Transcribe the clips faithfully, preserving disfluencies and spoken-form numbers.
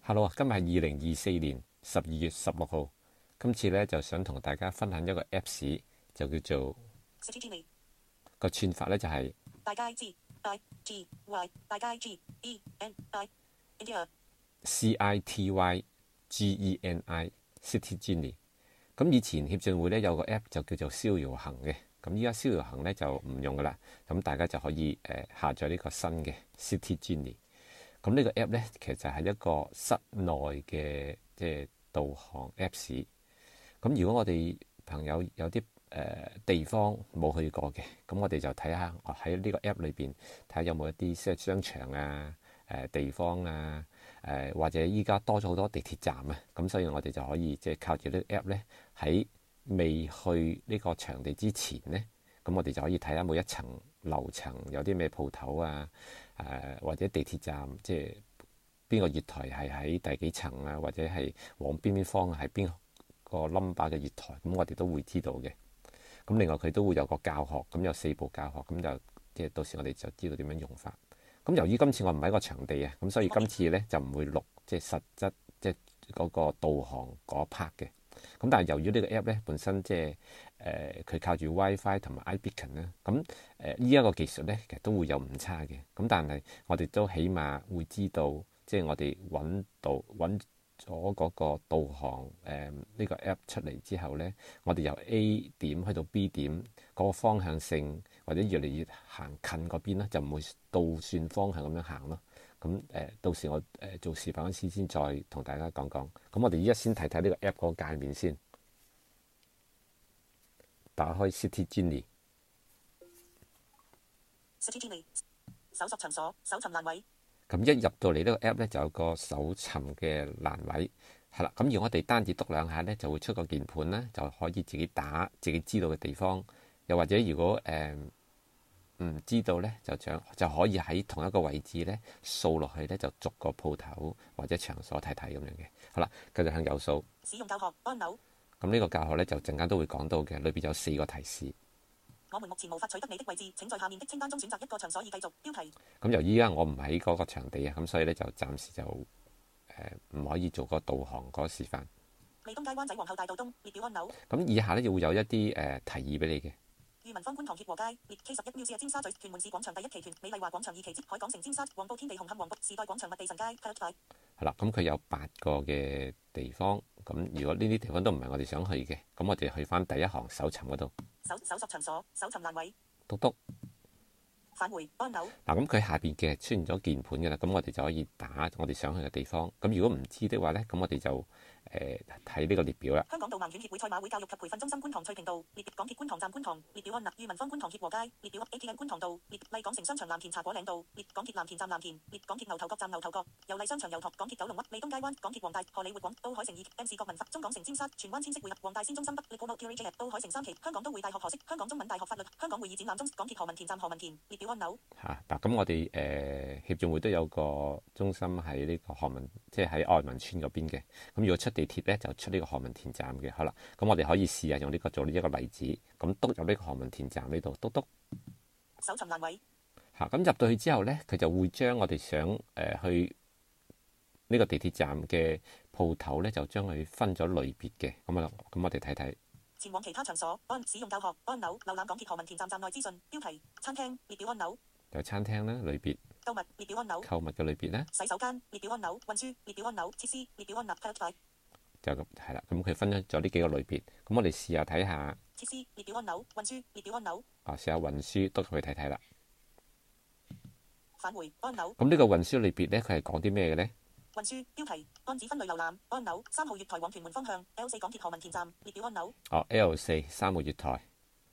Hello 啊，今日係二零二四年十二月十六號。今次咧就想同大家分享一個 Apps，就叫做個串法咧就係、是、 大街 G I G Y 大街 G E N I India C I T Y G E N I City Genie。咁以前協進會咧有個 App 就叫做逍遙行嘅，咁依家逍遙行咧就唔用噶啦，咁大家就可以誒、呃、下載呢個新嘅 City Genie。咁呢個 app 咧，其實係一個室內嘅即係導航 Apps。咁如果我哋朋友有啲誒、呃、地方冇去過嘅，咁我哋就睇下喺呢個 app 裏邊睇下有冇一啲即係商場啊、誒、呃、地方啊、誒、呃、或者依家多咗好多地鐵站啊。咁所以我哋就可以即係靠住呢個 app 咧，喺未去呢個場地之前咧，咁我哋就可以睇下每一層樓層有啲咩鋪頭啊。誒、呃、或者地鐵站，即係邊個月台係喺第幾層啊，或者係往邊邊方係邊個 number 嘅月台，咁我哋都會知道嘅。咁另外佢都會有個教學，咁有四部教學，咁就即係到時我哋就知道點樣用法。咁由於今次我唔係一個場地啊，咁所以今次咧就唔會錄即係實質即係嗰個導航嗰 part 嘅。咁但係由於呢個 app 咧本身即係誒佢靠住 WiFi 同埋 iBeacon 咧，咁誒依一個技術咧其實都會有誤差嘅。咁但係我哋都起碼會知道，即係我哋揾到揾咗嗰個導航誒呢、呃呢個 app 出嚟之後咧，我哋由 A 點去到 B 點嗰個方向性或者越嚟越行近嗰邊咧，就唔會倒算方向咁樣行咯。咁誒、呃，到時我誒、呃、做示範嗰時先再同大家講講。咁我哋依家先睇睇呢個 app 嗰個界面先。打開 City Genie。 City Genie 搜索場所，搜尋欄位。 咁一入到嚟呢個 app 咧，就有個搜尋嘅欄位，係啦。咁如果我哋單字篤兩下咧，就會出個鍵盤啦，就可以自己打自己知道嘅地方。又或者如果誒，呃唔知道咧，就想就可以喺同一個位置咧掃落去咧，就逐個鋪頭或者場所睇睇咁樣嘅。好啦，繼續向右掃。 使用教學按鈕。 咁呢個教學咧就陣間都會講到嘅，裏邊有四個提示。 我們目前無法取得你的位置，請在下面的清單中選擇一個場所以繼續。標題。 咁由於而家我唔喺嗰個場地啊，咁所以咧就暫時就誒唔、呃、可以做個導航嗰個示範。 利東街灣仔皇后大道東列表按鈕。 咁以下咧就會有一啲誒、呃、提議俾你嘅。 裕民坊觀塘協和街列 K 十一 Musea 尖沙咀屯門市廣場第一期團美麗華廣場二期接海港城尖沙黃埔天地紅磡黃埔時代廣場麥地臣街 Perth 係啦，咁佢有八個嘅地方，咁如果呢啲地方都唔係我哋想去嘅，咁我哋去翻第一行搜尋嗰度。 搜搜索場所，搜尋欄位。 篤篤。 返回按鈕。 嗱，咁佢下邊嘅出現咗鍵盤嘅啦，咁我哋就可以打我哋想去嘅地方。咁如果唔知的話咧，咁我哋就誒睇呢個列表啦。 香港導盲犬協會賽馬會教育及培訓中心觀塘翠屏道列港鐵觀塘站觀塘列表按鈕。裕民坊觀塘協和街列表 A T M 觀塘道列麗港城商場藍田茶果嶺道列港鐵藍田站藍田列港鐵牛頭角站牛頭角油麗商場油塘港鐵九龍屈利東街灣港鐵黃大荷里活廣都海城二 M 視覺文化中港城尖沙荃灣千色匯合黃大仙中心北力古路 J 都海城三期香港都會大學何式香港中文大學法律香港會議展覽中港鐵何文田站何文田列表按鈕。 嚇嗱，咁我哋誒協進會都有個中心喺呢個何文，即係喺愛民村嗰邊嘅。咁如果出地鐵咧，就出呢個何文田站嘅。好啦，咁我哋可以試下用呢個做呢一個例子。咁篤入呢個何文田站呢度，篤篤。 搜尋欄位。 嚇，咁入到去之後咧，佢就會將我哋想誒、呃、去呢個地鐵站嘅鋪頭咧，就將佢分咗類別嘅。咁啊，咁我哋睇睇。 前往其他場所按使用教學按鈕瀏覽港鐵何文田站站內資訊標題餐廳列表按鈕。 有餐廳啦，類別。 購物列表按鈕。 購物嘅類別咧。 洗手間列表按鈕。運輸列表按鈕。設施列表按鈕。 就咁係啦，咁佢分咗呢幾個類別。咁我哋試下睇下。 設施列表按鈕。運輸列表按鈕。 啊，試下運輸都去睇睇啦。 返回按鈕。 咁呢個運輸類別咧，佢係講啲咩嘅咧？ 運輸標題按指分類瀏覽按鈕。三號月台往屯門方向 L 四港鐵何文田站列表按鈕。 哦 ，L 四三號月台。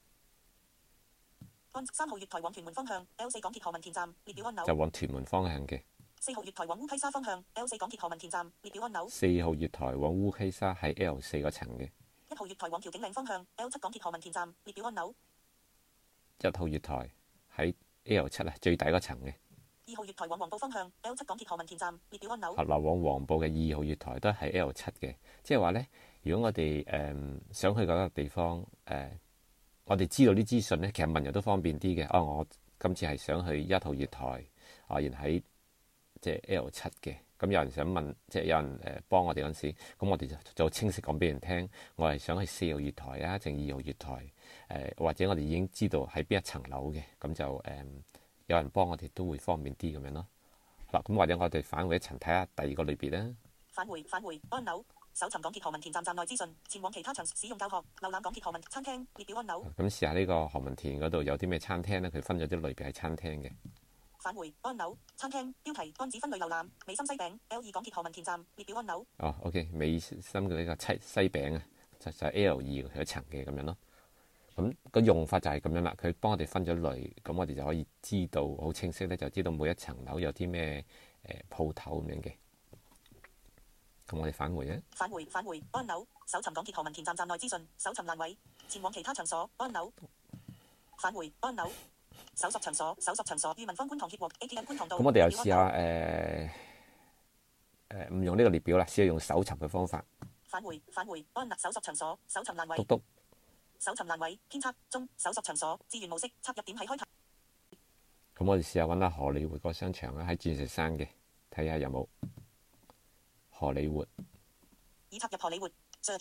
按三號月台往屯門方向 L 四港鐵何文田站列表按鈕。 就往屯門方向嘅。 四號月台往烏溪沙方向 L 四港鐵何文田站列表按鈕。 四號月台往烏溪沙喺 L 四嗰層嘅。 一號月台往調景嶺方向 L 七港鐵何文田站列表按鈕。 一號月台喺 L 七啊，最底嗰層嘅。 二號月台往黃埔方向 L 七港鐵何文田站列表按鈕。 流往黃埔嘅二號月台都係 L 七嘅，即係話咧，如果我哋誒、呃、想去嗰個地方誒、呃，我哋知道啲資訊咧，其實問人都方便啲嘅。哦，我今次係想去一號月台，啊，然喺即係 L 七嘅， 咁有人想問，即係有人誒幫我哋嗰陣時，咁我哋就就清晰講俾人聽，我係想去四號月台啊，定二號月台誒、呃，或者我哋已經知道喺邊一層樓嘅，咁就誒、呃、有人幫我哋都會方便啲咁樣咯。嗱，咁或者我哋返回一層睇下第二個類別啦。 返回返回按鈕，搜尋港鐵何文田站站內資訊，前往其他場使用教學，瀏覽港鐵何文餐廳列表按鈕。 咁試下呢個何文田嗰度有啲咩餐廳咧？佢分咗啲類別係餐廳嘅。 返回按鈕，餐廳標題按指分類瀏覽，美心西餅 L 二港鐵何文田站列表按鈕。 哦，OK，美心嘅呢個西西餅啊，就就係 L 二佢一層嘅咁樣咯。咁個用法就係咁樣啦，佢幫我哋分咗類，咁我哋就可以知道好清晰咧，就知道每一層樓有啲咩誒鋪頭咁樣嘅。咁我哋返回啊！ 返回返回按鈕，搜尋港鐵何文田站站內資訊，搜尋欄位，前往其他場所按鈕。返回按鈕。搜索場所，搜索場所，裕民坊觀塘協和 A T M 觀塘道。 咁我哋又試下誒誒唔用呢個列表啦，試下用搜尋嘅方法。 返回返回按搜索場所，搜尋欄位。 篤篤。 搜尋欄位編輯中，搜索場所資源模式插入點喺開頭。 咁我哋試下揾下荷里活個商場啦，喺鑽石山嘅，睇下有冇荷里活。 已插入荷里活 search。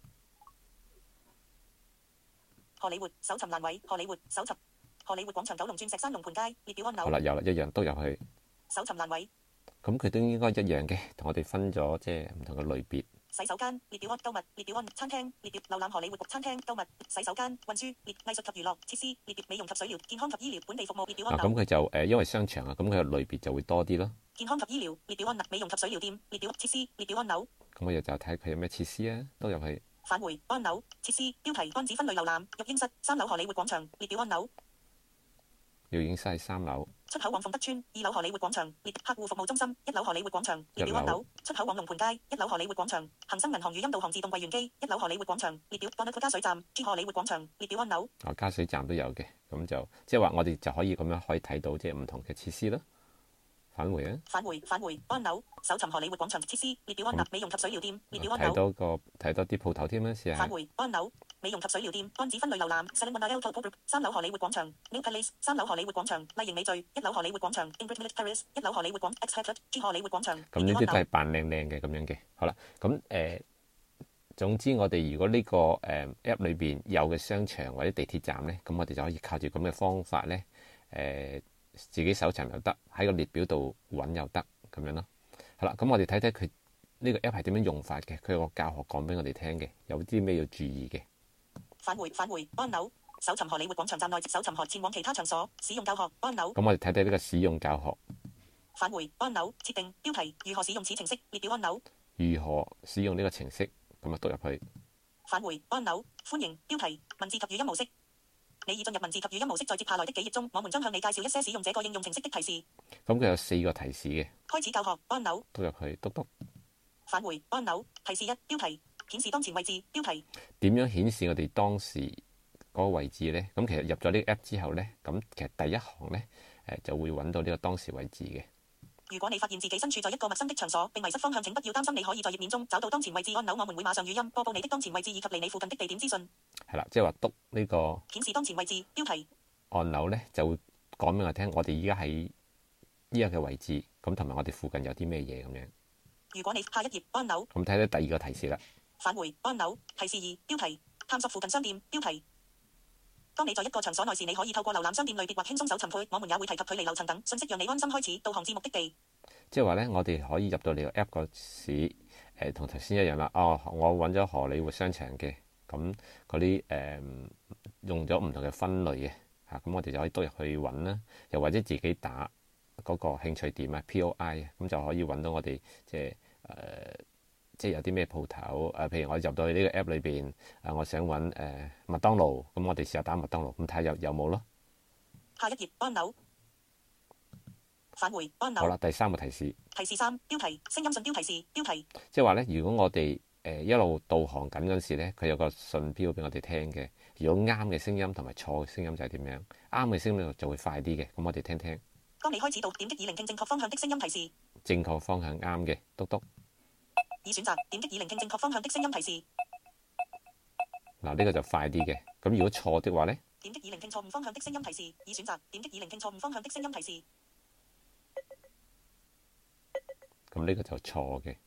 荷里活搜尋欄位，荷里活搜尋。荷里活廣場九龍鑽石山龍盤街列表按鈕。 好啦，有啦，一樣都入去。 搜尋欄位。 咁佢都應該一樣嘅，同我哋分咗即係唔同嘅類別。 洗手間列表按購物列表按餐廳列表瀏覽荷里活餐廳購物洗手間運輸列藝術及娛樂設施列表美容及水療健康及醫療本地服務列表按鈕。 咁佢就誒、呃，因為商場啊，咁佢嘅類別就會多啲咯。 健康及醫療列表按鈕美容及水療店列表設施列表按鈕。 咁我哋就睇佢有咩設施啊，都入去。 返回按鈕設施標題按指分類瀏覽育嬰室三樓荷里活廣場列表按鈕。 育嬰室係三樓。 出口往鳳德村二樓荷里活廣場列客戶服務中心一樓荷里活廣場列表按鈕。出口往龍盤街一樓荷里活廣場恒生銀行語音導航自動櫃員機一樓荷里活廣場列表幹區加水站 G 荷里活廣場列表按鈕。 哦，加水站都有嘅，咁就即係話我哋就可以咁樣可以睇到即係唔同嘅設施咯。返回啊！ 返回返回按鈕搜尋荷里活廣場設施列表按鈕美容及水療店列表按鈕。 睇多個睇多啲鋪頭添啦，試下。 返回按鈕美容及水療店按指分類瀏覽 Selling One L Top Group 三樓荷里活廣場 New Palace 三樓荷里活廣場麗盈美聚一樓荷里活廣場 Ingrid Village Terrace 一樓荷里活廣 X Habitat G 荷里活廣場。 咁呢啲都係扮靚靚嘅咁樣嘅。好啦，咁誒、呃、總之我哋如果呢、這個誒、呃、App 裏邊有嘅商場或者地鐵站咧，咁我哋就可以靠住咁嘅方法咧誒。呃自己搜尋又得，喺個列表度揾又得，咁樣咯。好啦，咁我哋睇睇佢呢個 app 係點樣用法嘅，佢有個教學講俾我哋聽嘅，有啲咩要注意嘅。 返回返回按鈕，搜尋荷里活廣場站內搜尋荷前往其他場所使用教學按鈕。 咁我哋睇睇呢個使用教學。 返回按鈕設定標題如何使用此程式列表按鈕。 如何使用呢個程式？咁啊讀入去。 返回按鈕歡迎標題文字及語音模式。你已進入文字及語音模式，在接下來的幾頁中，我們將向你介紹一些使用這個應用程式的提示。 咁佢有四個提示嘅。 開始教學按鈕。 讀入去，篤篤。 返回按鈕提示一標題顯示當前位置標題。點樣顯示我哋當時嗰個位置呢？咁其實入咗呢個 app 之後呢，咁其實第一行呢，誒就會揾到呢個當時位置嘅。 如果你發現自己身處在一個陌生的場所並迷失方向，請不要擔心，你可以在頁面中找到當前位置按鈕，我們會馬上語音播報你的當前位置以及離你附近的地點資訊。 係啦，即係話篤呢個顯示當前位置標題按鈕呢，就會講俾我聽，我哋依家喺依個嘅位置，咁同埋我哋附近有啲咩嘢咁樣。 如果你下一頁按鈕， 咁睇到第二個提示啦。 返回按鈕提示二標題探索附近商店標題。當你在一個場所內時，你可以透過瀏覽商店類別或輕鬆搜尋配，我們也會提及距離樓層等信息，讓你安心開始導航至目的地。 即係話咧，我哋可以入到你個 app 嗰時，誒同頭先一樣啦。哦，我揾咗荷里活商場嘅，咁嗰啲誒用咗唔同嘅分類嘅嚇，咁、啊、我哋就可以督入去揾啦，又或者自己打嗰個興趣點啊 P O I 啊，咁就可以揾到我哋即係誒。呃即係有啲咩鋪頭誒？譬如我入到去呢個 app 裏邊，誒，我想揾誒、呃、麥當勞，咁我哋試下打麥當勞，咁睇下有有冇咯。 下一頁按鈕，返回按鈕。 好啦，第三個提示。 提示三標題聲音信標提示標題。 即係話咧，如果我哋誒、呃、一路導航緊嗰陣時咧，佢有個信標俾我哋聽嘅。如果啱嘅聲音同埋錯嘅聲音就係點樣？啱嘅聲音就會快啲嘅。咁我哋聽聽。 當你開始到點擊以聆聽正確方向的聲音提示。 正確方向啱嘅，篤篤。 已選擇點擊以聆聽正確方向的聲音提示。 嗱，呢個就快啲嘅。咁如果錯的話呢？ 點擊以聆聽錯誤方向的聲音提示。已選擇點擊以聆聽錯誤方向的聲音提示。 咁呢個就錯嘅。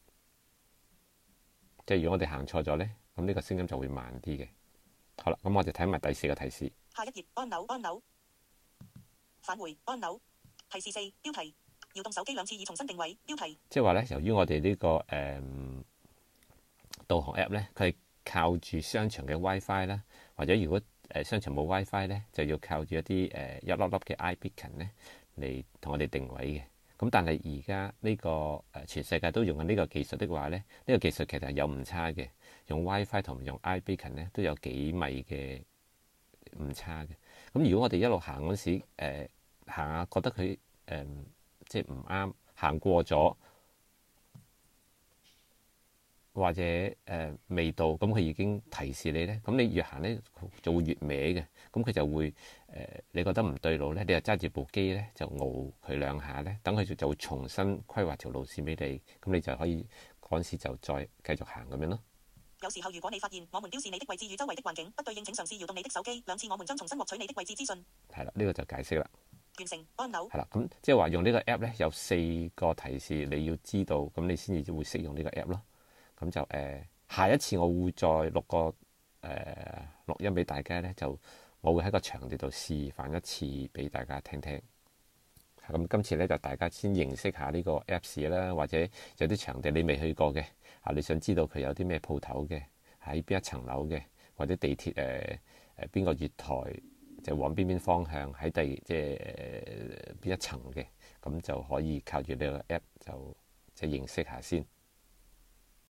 即係如果我哋行錯咗呢，咁呢個聲音就會慢啲嘅。好啦，咁我哋睇埋第四個提示。 下一頁按鈕按鈕，返回按鈕，提示四標題，搖動手機兩次以重新定位標題。 即係話呢，由於我哋呢、這個誒、嗯、導航 app 呢，佢係靠住商場嘅 WiFi 啦，或者如果誒商場冇 WiFi 呢，就要靠住一啲誒、呃、一粒粒嘅 iBeacon 呢嚟同我哋定位嘅。咁但係而家呢個誒、呃、全世界都用緊呢個技術的話咧，呢、呢個技術其實係有誤差嘅。用 WiFi 同用 iBeacon 咧都有幾米嘅誤差嘅。咁如果我哋一路行嗰時誒行下覺得佢誒、呃、即係唔啱，行過咗或者誒、呃、未到，咁佢已經提示你咧，咁你越行咧就會越歪嘅。咁佢就會誒、呃，你覺得唔對路咧，你就揸住部機咧就搖佢兩下咧，等佢就就會重新規劃條路線俾你，咁你就可以嗰陣時就再繼續行咁樣咯。 有時候如果你發現我們標示你的位置與周圍的環境不對應，請嘗試搖動你的手機兩次，我們將重新獲取你的位置資訊。 係啦，呢、這個就解釋啦。 完成按鈕。 係啦，咁即係話用呢個 app 咧有四個提示你要知道，咁你先至會識用呢個 app 咯。咁就誒、呃、下一次我會再錄個誒、呃、錄音俾大家咧，就我會喺個場地度示範一次俾大家聽聽。咁今次咧就大家先認識下呢個 Apps 啦，或者有啲場地你未去過嘅啊，你想知道佢有啲咩鋪頭嘅，喺邊一層樓嘅，或者地鐵誒誒邊個月台就往邊邊方向，喺第即係邊一層嘅，咁就可以靠住呢個 App 就即係認識下先。